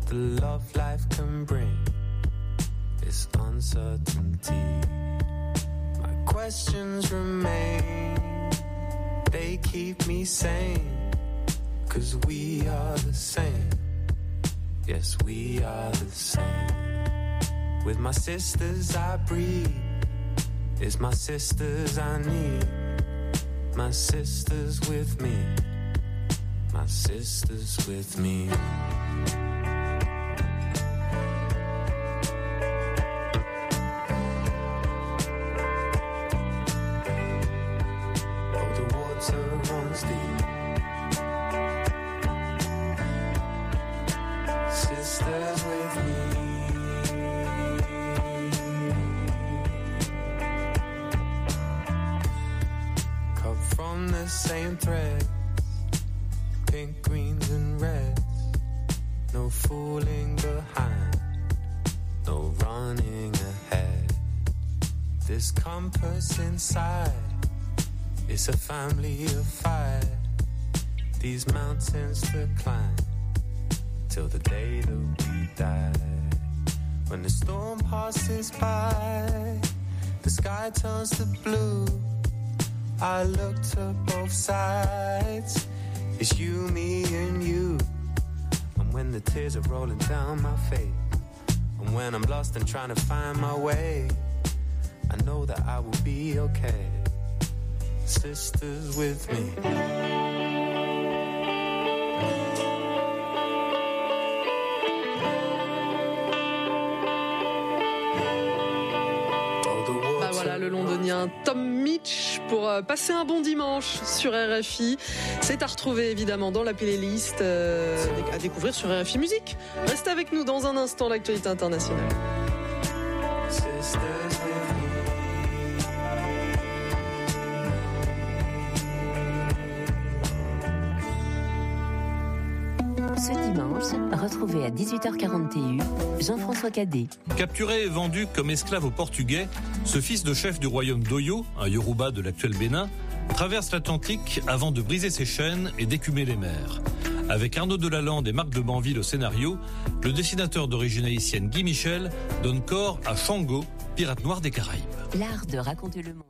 the love life can bring is uncertainty. My questions remain, they keep me sane, 'cause we are the same. Yes, we are the same. With my sisters I breathe, it's my sisters I need. My sisters with me, my sisters with me. Oh, the water runs deep. Sisters with me. Cut from the same thread, pink, greens and reds. No fooling behind, no running ahead. This compass inside, it's a family of five. These mountains to climb till the day that we die. When the storm passes by, the sky turns to blue. I look to both sides, it's you, me and you. And when the tears are rolling down my face, and when I'm lost and trying to find my way, I know that I will be okay. Sisters with me. Voilà le londonien Tom Mitch pour passer un bon dimanche sur RFI. C'est à retrouver évidemment dans la playlist, à découvrir sur RFI Musique. Restez avec nous dans un instant, l'actualité internationale. Ce dimanche, retrouvez à 18h41 Jean-François Cadet. Capturé et vendu comme esclave aux Portugais, ce fils de chef du royaume d'Oyo, un Yoruba de l'actuel Bénin, traverse l'Atlantique avant de briser ses chaînes et d'écumer les mers. Avec Arnaud Delalande et Marc de Banville au scénario, le dessinateur d'origine haïtienne Guy Michel donne corps à Shango, pirate noir des Caraïbes. L'art de raconter le monde.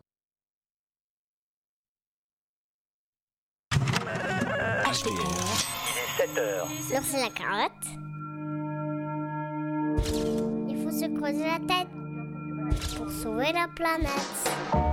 L'heure c'est la carotte. Il faut se creuser la tête pour sauver la planète.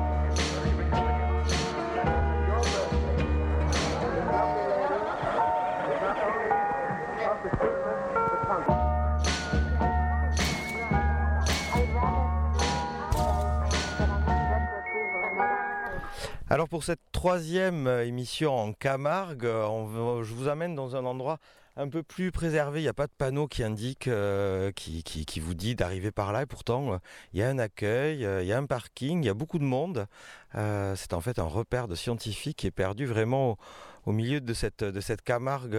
Alors pour cette troisième émission en Camargue, je vous amène dans un endroit un peu plus préservé. Il n'y a pas de panneau qui indique, qui vous dit d'arriver par là. Et pourtant, il y a un accueil, il y a un parking, il y a beaucoup de monde. C'est en fait un repère de scientifiques qui est perdu vraiment au milieu de cette Camargue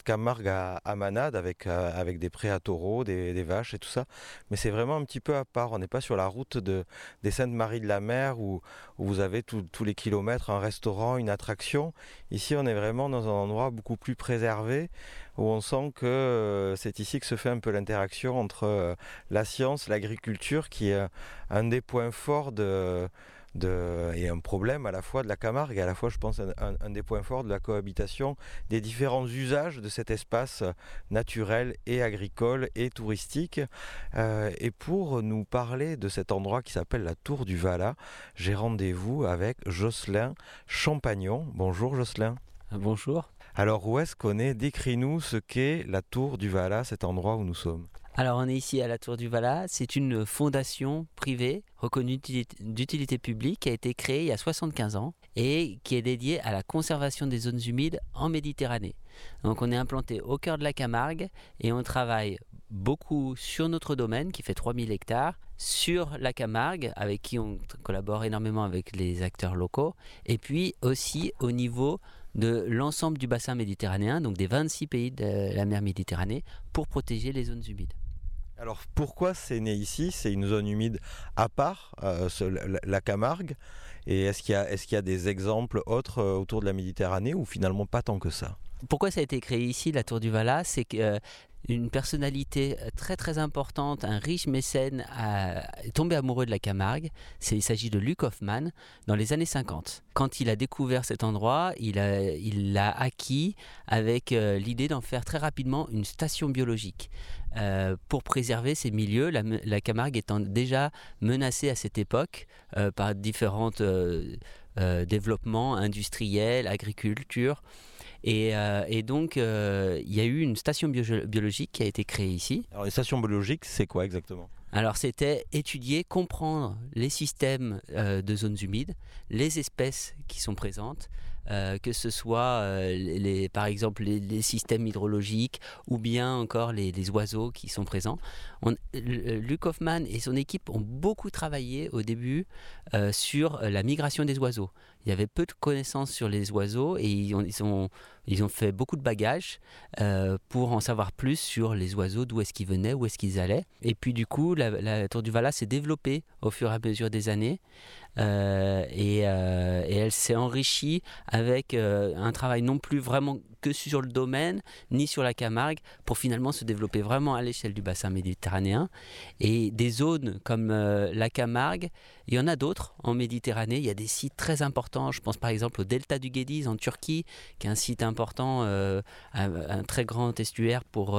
à manade avec des prés à taureaux, des vaches et tout ça. Mais c'est vraiment un petit peu à part. On n'est pas sur la route des Saintes-Maries de la Mer où vous avez tous les kilomètres un restaurant, une attraction. Ici, on est vraiment dans un endroit beaucoup plus préservé où on sent que c'est ici que se fait un peu l'interaction entre la science, l'agriculture qui est un des points forts et un problème à la fois de la Camargue et à la fois je pense un des points forts de la cohabitation des différents usages de cet espace naturel et agricole et touristique. Et pour nous parler de cet endroit qui s'appelle la Tour du Valat, j'ai rendez-vous avec Jocelyn Champagnon. Bonjour Jocelyn. Bonjour. Alors où est-ce qu'on est? Décris-nous ce qu'est la Tour du Valat, cet endroit où nous sommes. Alors on est ici à la Tour du Valat, c'est une fondation privée reconnue d'utilité publique qui a été créée il y a 75 ans et qui est dédiée à la conservation des zones humides en Méditerranée. Donc on est implanté au cœur de la Camargue et on travaille beaucoup sur notre domaine qui fait 3000 hectares, sur la Camargue avec qui on collabore énormément avec les acteurs locaux et puis aussi au niveau de l'ensemble du bassin méditerranéen, donc des 26 pays de la mer Méditerranée, pour protéger les zones humides. Alors pourquoi c'est né ici? C'est une zone humide à part, la Camargue. Et est-ce qu'il y a des exemples autres autour de la Méditerranée ou finalement pas tant que ça? Pourquoi ça a été créé ici, la Tour du Valat? C'est que une personnalité très très importante, un riche mécène, est tombé amoureux de la Camargue. Il s'agit de Luc Hoffmann dans les années 50. Quand il a découvert cet endroit, il l'a acquis avec l'idée d'en faire très rapidement une station biologique. Pour préserver ces milieux, la Camargue étant déjà menacée à cette époque par différents développements industriels, agriculture. Et donc, il y a eu une station biologique qui a été créée ici. Alors, les stations biologiques, c'est quoi exactement ? Alors, c'était étudier, comprendre les systèmes de zones humides, les espèces qui sont présentes, que ce soit par exemple les systèmes hydrologiques ou bien encore les oiseaux qui sont présents. Luc Hoffmann et son équipe ont beaucoup travaillé au début sur la migration des oiseaux. Il y avait peu de connaissances sur les oiseaux et ils ont fait beaucoup de bagages pour en savoir plus sur les oiseaux, d'où est-ce qu'ils venaient, où est-ce qu'ils allaient. Et puis du coup, la Tour du Valas s'est développée au fur et à mesure des années et elle s'est enrichie avec un travail non plus vraiment que sur le domaine, ni sur la Camargue, pour finalement se développer vraiment à l'échelle du bassin méditerranéen. Et des zones comme la Camargue, il y en a d'autres en Méditerranée. Il y a des sites très importants. Je pense par exemple au delta du Gediz en Turquie, qui est un site important, un très grand estuaire pour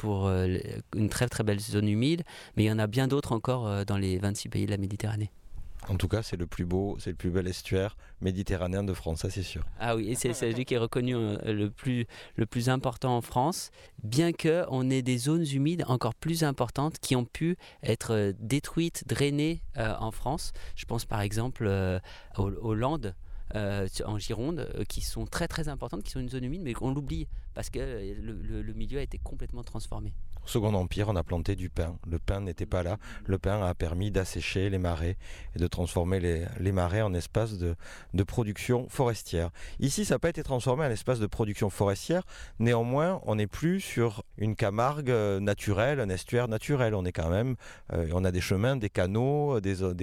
une très très belle zone humide. Mais il y en a bien d'autres encore dans les 26 pays de la Méditerranée. En tout cas, c'est le plus beau, c'est le plus bel estuaire méditerranéen de France, ça c'est sûr. Ah oui, et c'est celui qui est reconnu le plus important en France, bien qu'on ait des zones humides encore plus importantes qui ont pu être détruites, drainées en France. Je pense par exemple aux Landes, en Gironde, qui sont très très importantes, qui sont une zone humide, mais on l'oublie parce que le milieu a été complètement transformé. Au Second Empire, on a planté du pin. Le pin n'était pas là. Le pin a permis d'assécher les marais et de transformer les marais en espace de production forestière. Ici, ça n'a pas été transformé en espace de production forestière. Néanmoins, on n'est plus sur une Camargue naturelle, un estuaire naturel. On est quand même, on a des chemins, des canaux,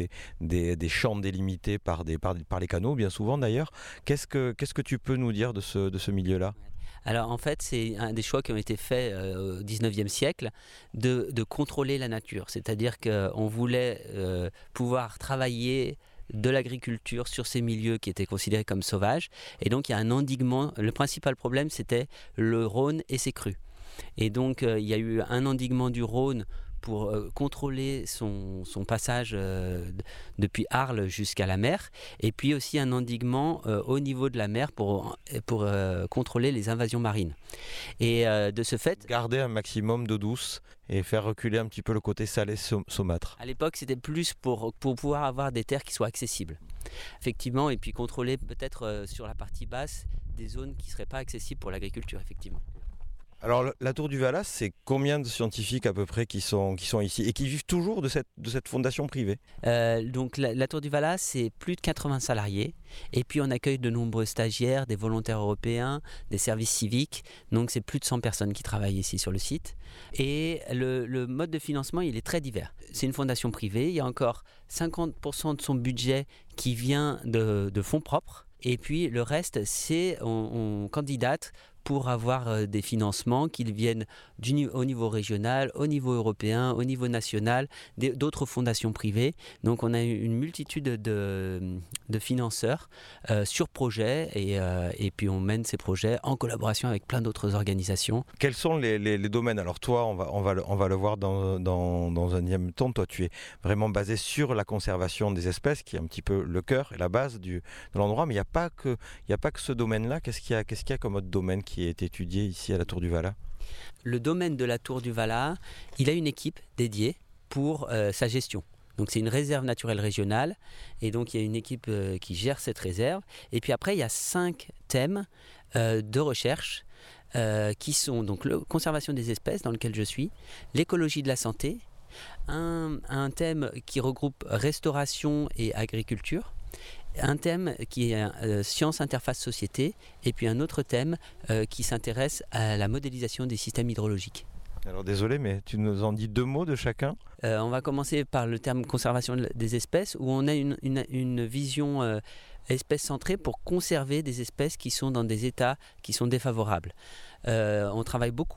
des champs délimités par les canaux, bien souvent d'ailleurs. Qu'est-ce que tu peux nous dire de ce milieu-là ? Alors en fait, c'est un des choix qui ont été faits au XIXe siècle de contrôler la nature. C'est-à-dire qu'on voulait pouvoir travailler de l'agriculture sur ces milieux qui étaient considérés comme sauvages. Et donc il y a un endiguement. Le principal problème, c'était le Rhône et ses crues. Et donc il y a eu un endiguement du Rhône pour contrôler son passage depuis Arles jusqu'à la mer, et puis aussi un endiguement au niveau de la mer pour contrôler les invasions marines. Et de ce fait... Garder un maximum d'eau douce et faire reculer un petit peu le côté salé saumâtre. À l'époque, c'était plus pour pouvoir avoir des terres qui soient accessibles. Effectivement, et puis contrôler peut-être sur la partie basse des zones qui ne seraient pas accessibles pour l'agriculture, effectivement. Alors la Tour du Valas, c'est combien de scientifiques à peu près qui sont ici et qui vivent toujours de cette fondation privée ? Donc la Tour du Valas, c'est plus de 80 salariés et puis on accueille de nombreux stagiaires, des volontaires européens, des services civiques, donc c'est plus de 100 personnes qui travaillent ici sur le site. Et le mode de financement, il est très divers. C'est une fondation privée, il y a encore 50% de son budget qui vient de fonds propres et puis le reste, c'est on candidate pour avoir des financements qui viennent au niveau régional, au niveau européen, au niveau national, d'autres fondations privées. Donc on a une multitude de financeurs sur projet et puis on mène ces projets en collaboration avec plein d'autres organisations. Quels sont les domaines ? Alors toi, on va le voir dans un deuxième temps. Toi, tu es vraiment basé sur la conservation des espèces, qui est un petit peu le cœur et la base de l'endroit. Mais il n'y a pas que ce domaine-là. Qu'est-ce qu'il y a comme autre domaine qui est étudié ici à la Tour du Valas ? Le domaine de la Tour du Valas, il a une équipe dédiée pour sa gestion. Donc c'est une réserve naturelle régionale et donc il y a une équipe qui gère cette réserve. Et puis après, il y a 5 thèmes de recherche qui sont donc la conservation des espèces, dans lequel je suis, l'écologie de la santé, un thème qui regroupe restauration et agriculture, un thème qui est science, interface, société, et puis un autre thème qui s'intéresse à la modélisation des systèmes hydrologiques. Alors désolé, mais tu nous en dis 2 mots de chacun ? On va commencer par le terme conservation des espèces, où on a une vision espèce centrée pour conserver des espèces qui sont dans des états qui sont défavorables. On travaille beaucoup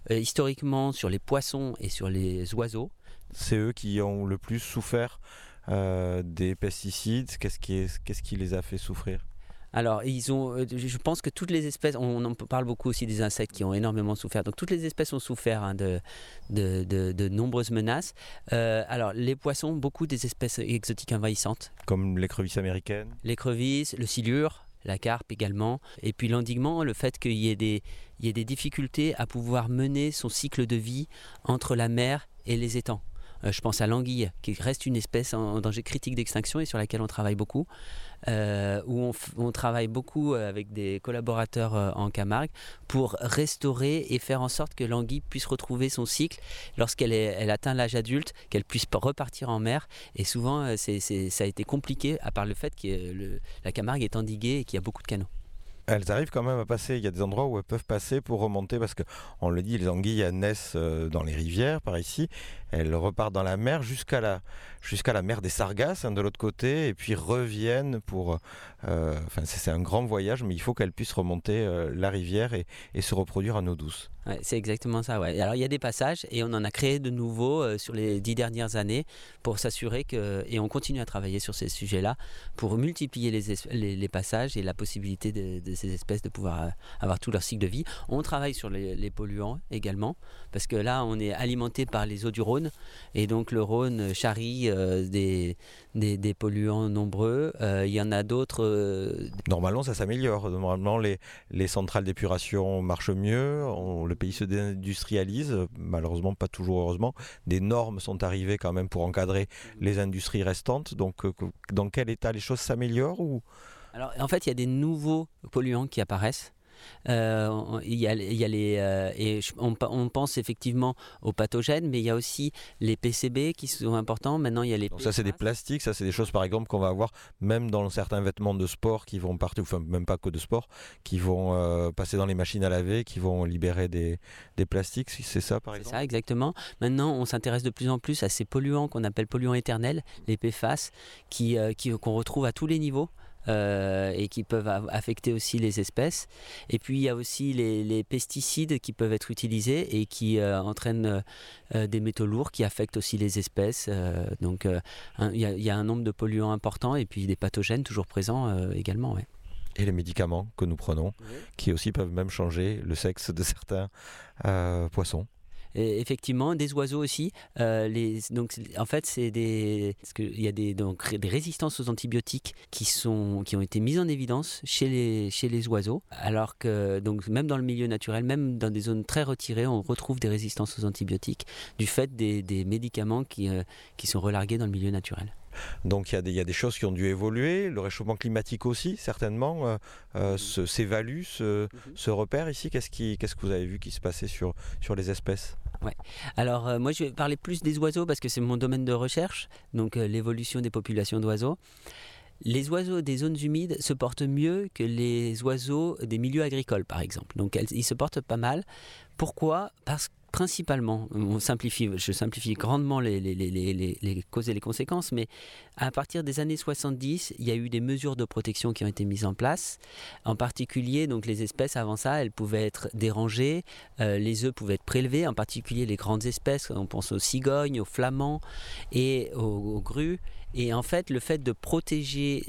historiquement sur les poissons et sur les oiseaux. C'est eux qui ont le plus souffert des pesticides. Qu'est-ce qui les a fait souffrir ? Alors, je pense que toutes les espèces, on en parle beaucoup aussi des insectes qui ont énormément souffert. Donc, toutes les espèces ont souffert de nombreuses menaces. Alors, les poissons, beaucoup des espèces exotiques envahissantes. Comme l'écrevisse américaine ? L'écrevisse, le silure, la carpe également. Et puis l'endiguement, le fait qu'il y ait des difficultés à pouvoir mener son cycle de vie entre la mer et les étangs. Je pense à l'anguille, qui reste une espèce en danger critique d'extinction et sur laquelle on travaille beaucoup, où on travaille beaucoup avec des collaborateurs en Camargue pour restaurer et faire en sorte que l'anguille puisse retrouver son cycle lorsqu'elle atteint l'âge adulte, qu'elle puisse repartir en mer. Et souvent, ça a été compliqué, à part le fait que la Camargue est endiguée et qu'il y a beaucoup de canaux. Elles arrivent quand même à passer, il y a des endroits où elles peuvent passer pour remonter, parce qu'on le dit, les anguilles elles naissent dans les rivières par ici, elles repartent dans la mer jusqu'à la mer des Sargasses de l'autre côté, et puis reviennent pour... c'est un grand voyage, mais il faut qu'elles puissent remonter la rivière et se reproduire en eau douce. Ouais, c'est exactement ça. Ouais. Alors il y a des passages et on en a créé de nouveaux sur les 10 dernières années pour s'assurer et on continue à travailler sur ces sujets-là pour multiplier les passages et la possibilité de ces espèces de pouvoir avoir tout leur cycle de vie. On travaille sur les polluants également parce que là on est alimenté par les eaux du Rhône et donc le Rhône charrie des polluants nombreux. Il y en a d'autres. Normalement ça s'améliore. Normalement les centrales d'épuration marchent mieux. Le pays se déindustrialise, malheureusement pas toujours heureusement. Des normes sont arrivées quand même pour encadrer les industries restantes. Donc dans quel état les choses s'améliorent ou... Alors en fait il y a des nouveaux polluants qui apparaissent. On pense effectivement aux pathogènes, mais il y a aussi les PCB qui sont importants. Maintenant, il y a les. Donc ça, c'est des plastiques, ça, c'est des choses par exemple qu'on va avoir même dans certains vêtements de sport qui vont partir, enfin même pas que de sport, qui vont passer dans les machines à laver, qui vont libérer des plastiques. C'est ça, par exemple. C'est ça, exactement. Maintenant, on s'intéresse de plus en plus à ces polluants qu'on appelle polluants éternels, les PFAS, qu'on retrouve à tous les niveaux. Et qui peuvent affecter aussi les espèces. Et puis il y a aussi les pesticides qui peuvent être utilisés et qui entraînent des métaux lourds qui affectent aussi les espèces. Donc il y a un nombre de polluants importants et puis des pathogènes toujours présents également. Ouais. Et les médicaments que nous prenons, qui aussi peuvent même changer le sexe de certains poissons. Et effectivement, des oiseaux aussi. Donc, en fait, il y a des résistances aux antibiotiques qui ont été mises en évidence chez les oiseaux. Alors que donc, même dans le milieu naturel, même dans des zones très retirées, on retrouve des résistances aux antibiotiques du fait des médicaments qui sont relargués dans le milieu naturel. Donc il y a des choses qui ont dû évoluer, le réchauffement climatique aussi certainement s'évalue, se repère ici. Qu'est-ce que vous avez vu qui se passait sur les espèces ? Ouais. Alors moi je vais parler plus des oiseaux parce que c'est mon domaine de recherche, donc l'évolution des populations d'oiseaux. Les oiseaux des zones humides se portent mieux que les oiseaux des milieux agricoles par exemple. Donc ils se portent pas mal. Pourquoi ? Parce que principalement, je simplifie grandement les causes et les conséquences, mais à partir des années 70, il y a eu des mesures de protection qui ont été mises en place. En particulier, donc les espèces avant ça, elles pouvaient être dérangées, les œufs pouvaient être prélevés, en particulier les grandes espèces, on pense aux cigognes, aux flamants et aux grues. Et en fait, le fait de protéger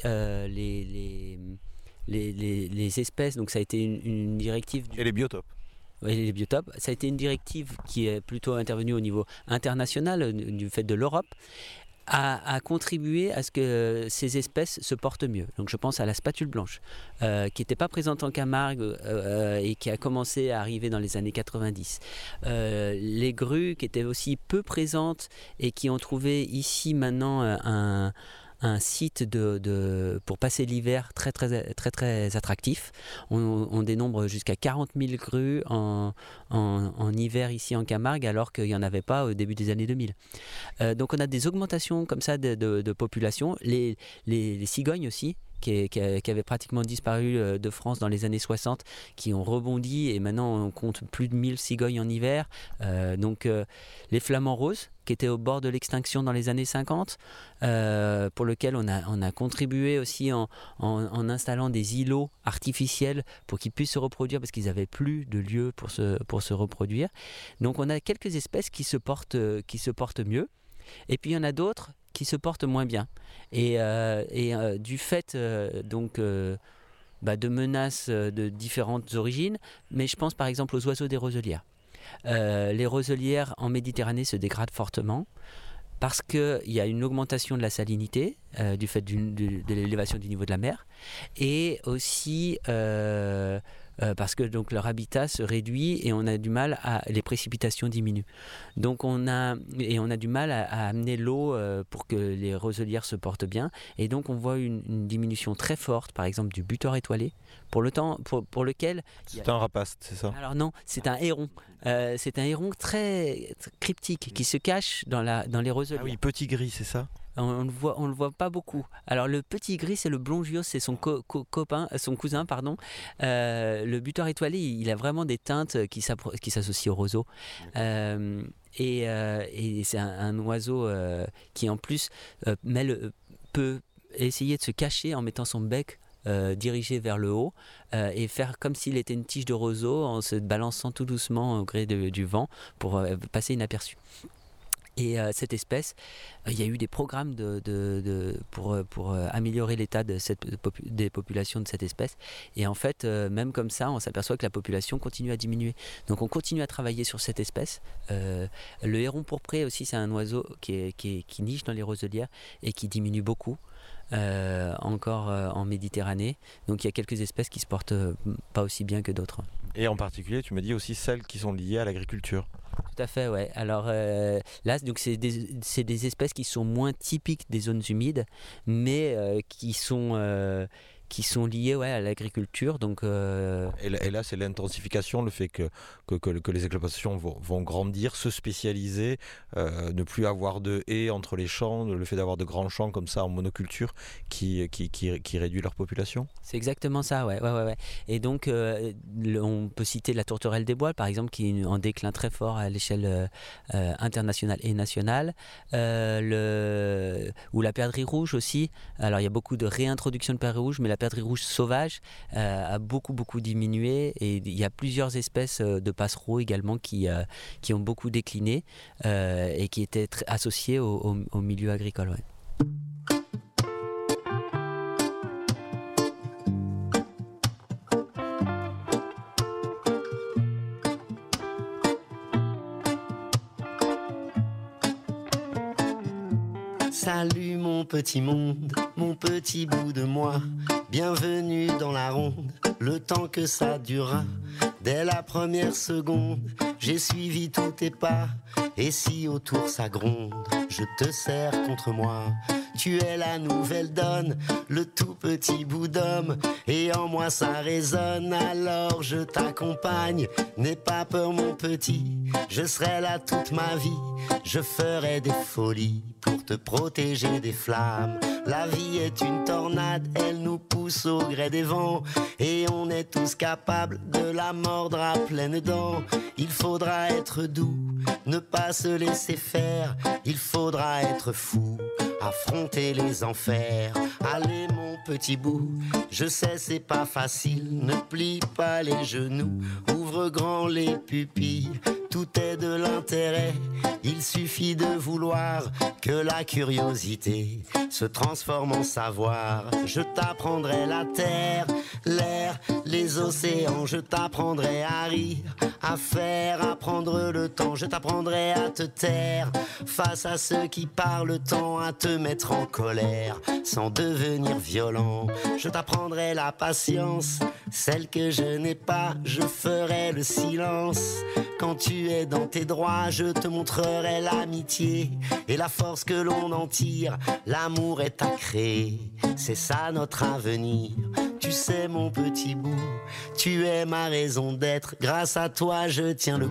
les espèces, donc ça a été une directive... Et les biotopes. Oui, les biotopes. Ça a été une directive qui est plutôt intervenue au niveau international, du fait de l'Europe, a contribué à ce que ces espèces se portent mieux. Donc je pense à la spatule blanche, qui n'était pas présente en Camargue et qui a commencé à arriver dans les années 90. Les grues qui étaient aussi peu présentes et qui ont trouvé ici maintenant un site pour passer l'hiver très, très, très, très attractif. On dénombre jusqu'à 40 000 grues en hiver ici en Camargue, alors qu'il n'y en avait pas au début des années 2000. Donc on a des augmentations comme ça de population. Les cigognes aussi, qui avaient pratiquement disparu de France dans les années 60, qui ont rebondi et maintenant on compte plus de 1000 cigognes en hiver. Donc les flamants roses, qui étaient au bord de l'extinction dans les années 50, pour lequel on a contribué aussi en installant des îlots artificiels pour qu'ils puissent se reproduire parce qu'ils n'avaient plus de lieu pour se reproduire. Donc on a quelques espèces qui se portent mieux, et puis il y en a d'autres qui se portent moins bien. Et du fait de menaces de différentes origines, mais je pense par exemple aux oiseaux des roselières. Les roselières en Méditerranée se dégradent fortement parce qu'il y a une augmentation de la salinité du fait de l'élévation du niveau de la mer, et aussi parce que donc leur habitat se réduit et on a du mal les précipitations diminuent. Donc on a du mal à amener l'eau pour que les roselières se portent bien, et donc on voit une diminution très forte, par exemple du butor étoilé, pour lequel... C'est un rapace, c'est ça? Alors non, c'est un héron. C'est un héron très cryptique qui se cache dans les roselières. Ah oui, petit gris, c'est ça? On le voit pas beaucoup. Alors le petit gris, c'est le blongios, c'est son son cousin, pardon. Le butor étoilé, il a vraiment des teintes qui s'associent au roseau. Et c'est un oiseau qui en plus peut essayer de se cacher en mettant son bec dirigé vers le haut et faire comme s'il était une tige de roseau en se balançant tout doucement au gré du vent pour passer inaperçu. Et cette espèce, il y a eu des programmes pour améliorer l'état des populations de cette espèce. Et en fait, même comme ça, on s'aperçoit que la population continue à diminuer. Donc on continue à travailler sur cette espèce. Le héron pourpré aussi, c'est un oiseau qui niche dans les roselières et qui diminue beaucoup. Encore en Méditerranée. Donc il y a quelques espèces qui se portent pas aussi bien que d'autres. Et en particulier, tu me dis aussi celles qui sont liées à l'agriculture. Tout à fait, ouais. Alors là, donc c'est des espèces qui sont moins typiques des zones humides, mais qui sont liées à l'agriculture. Donc, Et là, c'est l'intensification, le fait que les exploitations vont grandir, se spécialiser, ne plus avoir de haies entre les champs, le fait d'avoir de grands champs comme ça en monoculture qui réduit leur population. C'est exactement ça, ouais. Et donc, on peut citer la tourterelle des bois, par exemple, qui est en déclin très fort à l'échelle internationale et nationale, ou la perdrix rouge aussi. Alors, il y a beaucoup de réintroduction de perdrix rouge, mais la perdrix rouge sauvage a beaucoup diminué, et il y a plusieurs espèces de passereaux également qui ont beaucoup décliné et qui étaient associées au milieu agricole. Ouais. Salut mon petit monde, mon petit bout de moi. Bienvenue dans la ronde, le temps que ça durera. Dès la première seconde, j'ai suivi tous tes pas. Et si autour ça gronde, je te serre contre moi. Tu es la nouvelle donne, le tout petit bout d'homme. Et en moi ça résonne, alors je t'accompagne. N'aie pas peur mon petit, je serai là toute ma vie. Je ferai des folies pour te protéger des flammes. La vie est une tornade, elle nous pousse au gré des vents. Et on est tous capables de la mordre à pleines dents. Il faudra être doux, ne pas se laisser faire. Il faudra être fou, affronter les enfers. Allez mon petit bout, je sais c'est pas facile. Ne plie pas les genoux, ouvre grand les pupilles. Tout est de l'intérêt, il suffit de vouloir que la curiosité se transforme en savoir. Je t'apprendrai la terre, l'air, les océans. Je t'apprendrai à rire, à faire, à prendre le temps. Je t'apprendrai à te taire face à ceux qui parlent tant, à te mettre en colère sans devenir violent. Je t'apprendrai la patience, celle que je n'ai pas. Je ferai le silence quand tu es dans tes droits. Je te montrerai l'amitié et la force que l'on en tire. L'amour est à créer, c'est ça notre avenir. Tu sais mon petit bout, tu es ma raison d'être. Grâce à toi je tiens le coup.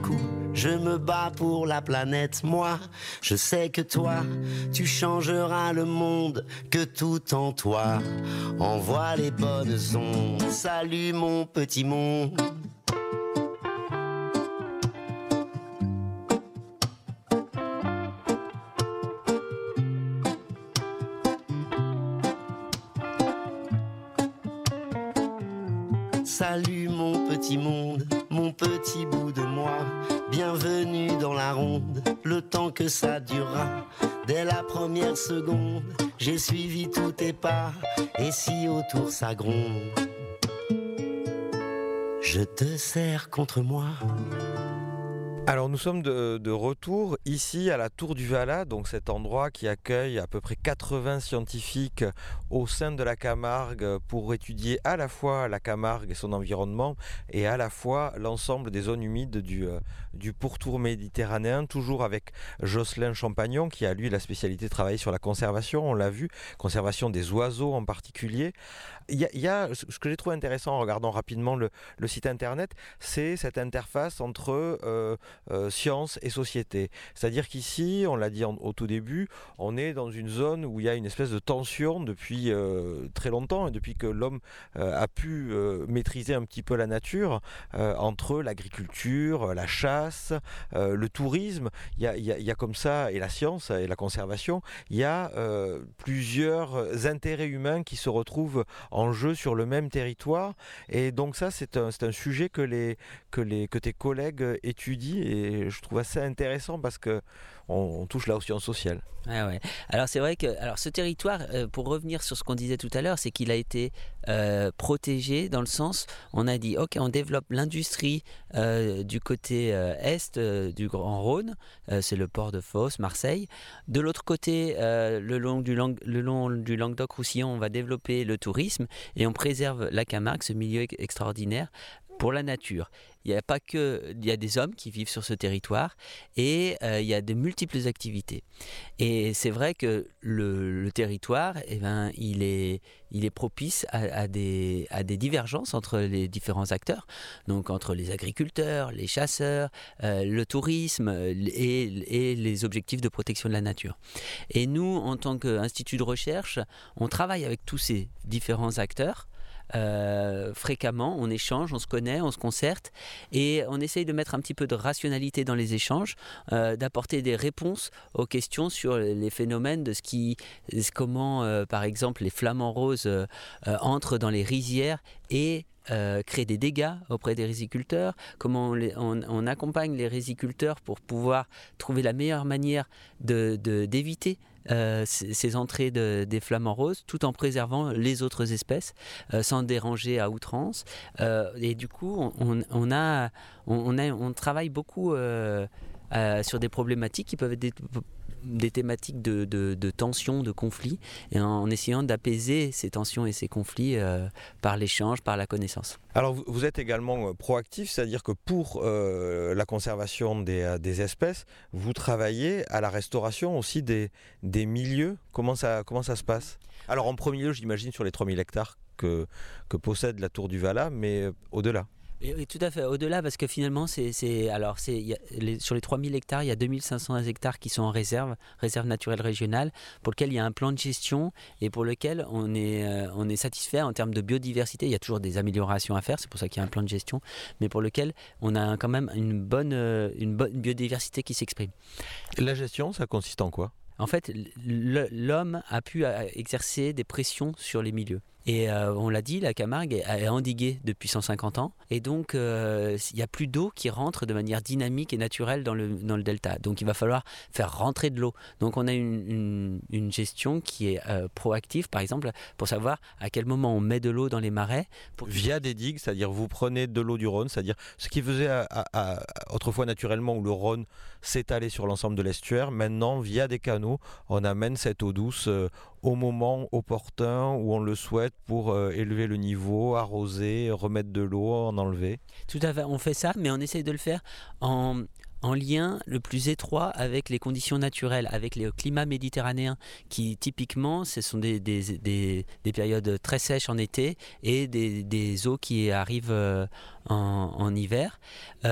je me bats pour la planète. Moi, je sais que toi, tu changeras le monde, que tout en toi envoie les bonnes ondes. Salut mon petit monde. Salut mon petit monde, mon petit bout de moi. Bienvenue dans la ronde, le temps que ça durera. Dès la première seconde, j'ai suivi tous tes pas. Et si autour ça gronde, je te serre contre moi. Alors nous sommes de retour ici à la Tour du Valat, donc cet endroit qui accueille à peu près 80 scientifiques au sein de la Camargue pour étudier à la fois la Camargue et son environnement et à la fois l'ensemble des zones humides du pourtour méditerranéen, toujours avec Jocelyn Champagnon qui a lui la spécialité de travailler sur la conservation, on l'a vu, conservation des oiseaux en particulier. Il y a ce que j'ai trouvé intéressant en regardant rapidement le site internet, c'est cette interface entre science et société. C'est-à-dire qu'ici, on l'a dit au tout début, on est dans une zone où il y a une espèce de tension depuis très longtemps, et depuis que l'homme a pu maîtriser un petit peu la nature, entre l'agriculture, la chasse, le tourisme, il y a comme ça, et la science et la conservation, il y a plusieurs intérêts humains qui se retrouvent en jeu sur le même territoire, et donc ça c'est un sujet que tes collègues étudient, et je trouve assez intéressant parce que on touche là aux sciences sociales. Ah ouais. Alors c'est vrai que ce territoire, pour revenir sur ce qu'on disait tout à l'heure, c'est qu'il a été protégé dans le sens, on a dit ok, on développe l'industrie du côté est du Grand Rhône, c'est le port de Fos, Marseille. De l'autre côté, le long du Languedoc-Roussillon, on va développer le tourisme et on préserve la Camargue, ce milieu extraordinaire pour la nature. Il y a des hommes qui vivent sur ce territoire et il y a de multiples activités. Et c'est vrai que le territoire, il est propice à des divergences entre les différents acteurs, donc entre les agriculteurs, les chasseurs, le tourisme et les objectifs de protection de la nature. Et nous, en tant qu'institut de recherche, on travaille avec tous ces différents acteurs. Fréquemment, on échange, on se connaît, on se concerte et on essaye de mettre un petit peu de rationalité dans les échanges, d'apporter des réponses aux questions sur les phénomènes de comment par exemple les flamants roses entrent dans les rizières et créer des dégâts auprès des riziculteurs, comment on accompagne les riziculteurs pour pouvoir trouver la meilleure manière d'éviter ces entrées des flamants roses tout en préservant les autres espèces sans déranger à outrance, et du coup on travaille beaucoup sur des problématiques qui peuvent être des thématiques de tensions, de conflits, et en essayant d'apaiser ces tensions et ces conflits par l'échange, par la connaissance. Alors vous êtes également proactif, c'est-à-dire que pour la conservation des espèces, vous travaillez à la restauration aussi des milieux. Comment ça se passe ? Alors en premier lieu, j'imagine sur les 3000 hectares que possède la Tour du Valat, mais au-delà. Et tout à fait, au-delà, parce que finalement, sur les 3000 hectares, il y a 2500 hectares qui sont en réserve naturelle régionale, pour lequel il y a un plan de gestion et pour lequel on est satisfait en termes de biodiversité. Il y a toujours des améliorations à faire, c'est pour ça qu'il y a un plan de gestion, mais pour lequel on a quand même une bonne biodiversité qui s'exprime. La gestion, ça consiste en quoi ? En fait, l'homme a pu exercer des pressions sur les milieux. Et on l'a dit, la Camargue est endiguée depuis 150 ans. Et donc, il n'y a plus d'eau qui rentre de manière dynamique et naturelle dans le delta. Donc, il va falloir faire rentrer de l'eau. Donc, on a une gestion qui est proactive, par exemple, pour savoir à quel moment on met de l'eau dans les marais. Via des digues, c'est-à-dire vous prenez de l'eau du Rhône, c'est-à-dire ce qui faisait autrefois naturellement où le Rhône s'étalait sur l'ensemble de l'estuaire. Maintenant, via des canaux, on amène cette eau douce au moment opportun où on le souhaite pour élever le niveau, arroser, remettre de l'eau, en enlever. Tout à fait, on fait ça, mais on essaye de le faire en en lien le plus étroit avec les conditions naturelles, avec les climats méditerranéens qui typiquement ce sont des périodes très sèches en été et des eaux qui arrivent en hiver.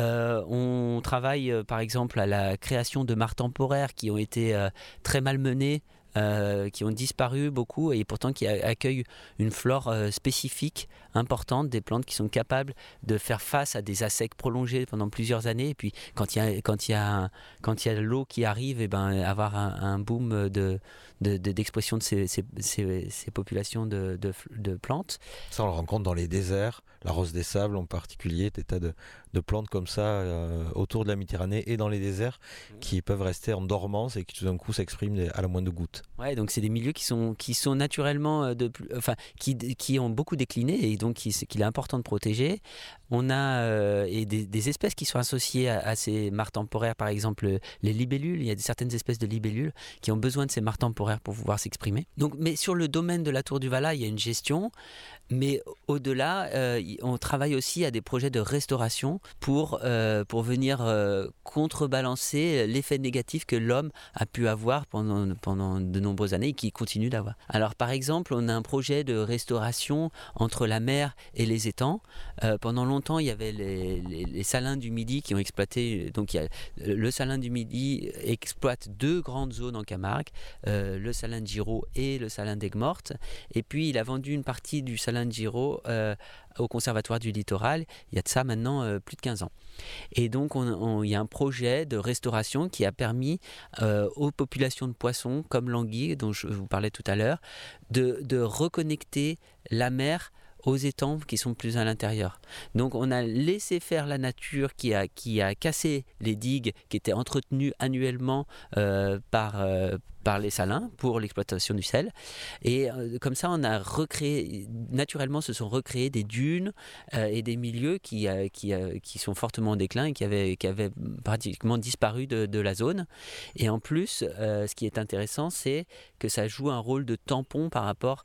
On travaille par exemple à la création de mares temporaires qui ont été très malmenées, qui ont disparu beaucoup et pourtant qui accueillent une flore spécifique, importante, des plantes qui sont capables de faire face à des assecs prolongés pendant plusieurs années. Et puis quand il y a l'eau qui arrive, et ben, avoir un boom d'expression de ces populations de plantes. Ça, on le rencontre dans les déserts, la rose des sables en particulier, des tas de plantes comme ça autour de la Méditerranée et dans les déserts qui peuvent rester en dormance et qui tout d'un coup s'expriment à la moindre goutte. Ouais, donc c'est des milieux qui sont naturellement qui ont beaucoup décliné et donc qu'il est important de protéger. On a des espèces qui sont associées à ces mares temporaires, par exemple les libellules. Il y a certaines espèces de libellules qui ont besoin de ces mares temporaires pour pouvoir s'exprimer. Donc, mais sur le domaine de la Tour du Valat, il y a une gestion. Mais au-delà, on travaille aussi à des projets de restauration pour venir contrebalancer l'effet négatif que l'homme a pu avoir pendant de nombreuses années et qui continue d'avoir. Alors par exemple, on a un projet de restauration entre la mer et les étangs. Pendant longtemps, il y avait les salins du Midi qui ont exploité. Donc le salin du Midi exploite deux grandes zones en Camargue, le salin de Giraud et le salin d'Aigues-Mortes. Et puis il a vendu une partie du salin de Giraud au Conservatoire du Littoral, il y a de ça maintenant plus de 15 ans. Et donc il y a un projet de restauration qui a permis aux populations de poissons comme l'anguille, dont je vous parlais tout à l'heure, de reconnecter la mer aux étangs qui sont plus à l'intérieur. Donc on a laissé faire la nature qui a cassé les digues qui étaient entretenues annuellement par les salins pour l'exploitation du sel. Et comme ça, on a recréé, naturellement se sont recréés des dunes et des milieux qui sont fortement en déclin et qui avaient pratiquement disparu de la zone. Et en plus, ce qui est intéressant, c'est que ça joue un rôle de tampon par rapport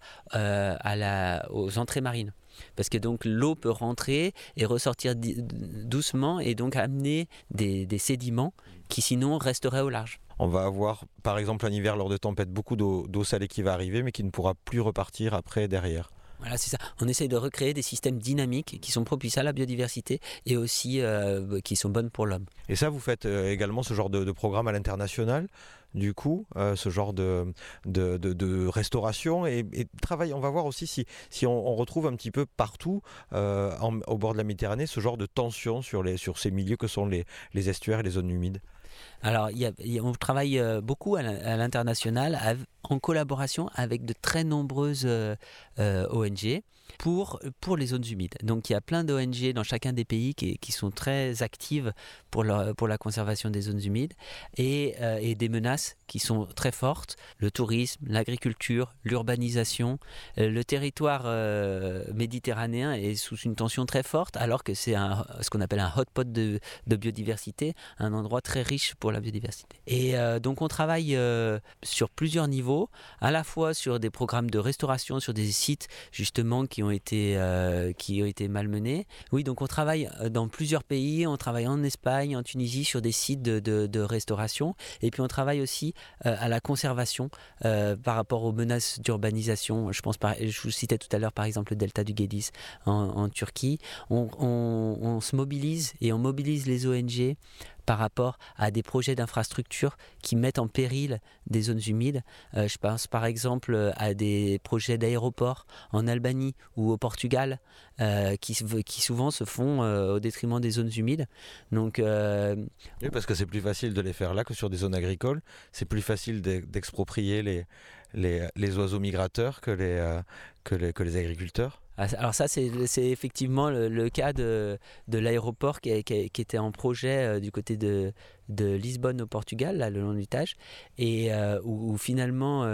aux entrées marines. Parce que donc l'eau peut rentrer et ressortir doucement et donc amener des sédiments qui sinon resteraient au large. On va avoir par exemple un hiver lors de tempêtes beaucoup d'eau salée qui va arriver mais qui ne pourra plus repartir après derrière. Voilà, c'est ça. On essaye de recréer des systèmes dynamiques qui sont propices à la biodiversité et aussi qui sont bonnes pour l'homme. Et ça, vous faites également ce genre de programme à l'international, du coup, ce genre de restauration et travail. On va voir aussi si on retrouve un petit peu partout au bord de la Méditerranée ce genre de tension sur ces milieux que sont les estuaires et les zones humides. Alors, on travaille beaucoup à l'international en collaboration avec de très nombreuses ONG pour les zones humides. Donc, il y a plein d'ONG dans chacun des pays qui sont très actives pour la conservation des zones humides et des menaces qui sont très fortes. Le tourisme, l'agriculture, l'urbanisation. Le territoire méditerranéen est sous une tension très forte alors que c'est ce qu'on appelle un hotspot de biodiversité, un endroit très riche pour la biodiversité. Et donc on travaille sur plusieurs niveaux, à la fois sur des programmes de restauration, sur des sites justement qui ont été malmenés. Oui, donc on travaille dans plusieurs pays, on travaille en Espagne, en Tunisie sur des sites de restauration et puis on travaille aussi à la conservation par rapport aux menaces d'urbanisation. Je vous citais tout à l'heure par exemple le delta du Gediz en Turquie. On se mobilise et on mobilise les ONG par rapport à des projets d'infrastructures qui mettent en péril des zones humides. Je pense par exemple à des projets d'aéroports en Albanie ou au Portugal qui souvent se font au détriment des zones humides. Donc, oui, parce que c'est plus facile de les faire là que sur des zones agricoles. C'est plus facile d'exproprier les oiseaux migrateurs que les agriculteurs. Alors ça, c'est effectivement le cas de l'aéroport qui était en projet du côté de Lisbonne au Portugal, là, le long du Tage, et où finalement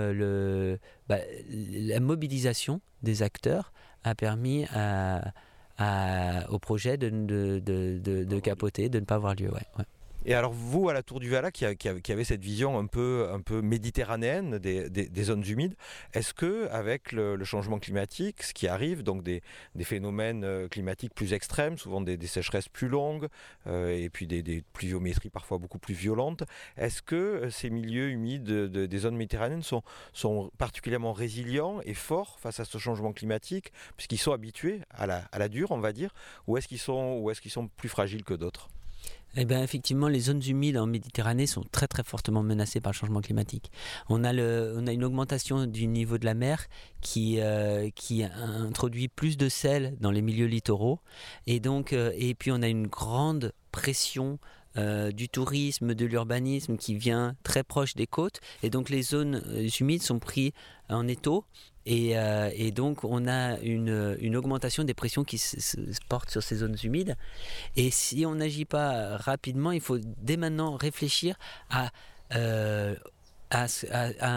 la mobilisation des acteurs a permis au projet de capoter, de ne pas avoir lieu. Ouais. Et alors vous, à la Tour du Valat, qui avez cette vision un peu méditerranéenne des zones humides, est-ce que avec le changement climatique, ce qui arrive, donc des phénomènes climatiques plus extrêmes, souvent des sécheresses plus longues, et puis des pluviométries parfois beaucoup plus violentes, est-ce que ces milieux humides des zones méditerranéennes sont particulièrement résilients et forts face à ce changement climatique, puisqu'ils sont habitués à la dure, on va dire, ou est-ce qu'ils sont plus fragiles que d'autres ? Eh bien, effectivement, les zones humides en Méditerranée sont très très fortement menacées par le changement climatique. On a une augmentation du niveau de la mer qui introduit plus de sel dans les milieux littoraux, et puis on a une grande pression du tourisme, de l'urbanisme qui vient très proche des côtes, et donc les zones humides sont prises en étau. Et donc on a une augmentation des pressions qui se portent sur ces zones humides. Et si on n'agit pas rapidement, il faut dès maintenant réfléchir à